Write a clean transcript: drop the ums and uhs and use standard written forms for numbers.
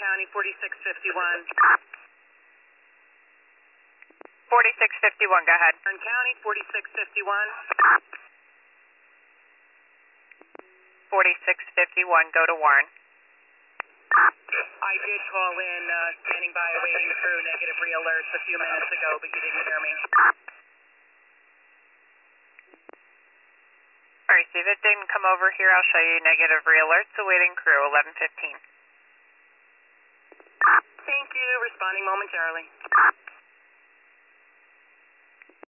County 4651. 4651, go ahead. Warren County 4651. 4651, go to Warren. I did call in, standing by awaiting crew, negative re-alerts a few minutes ago, but you didn't hear me. Alright, see if it didn't come over here, I'll show you negative re-alerts, awaiting crew, 1115. Thank you, responding momentarily.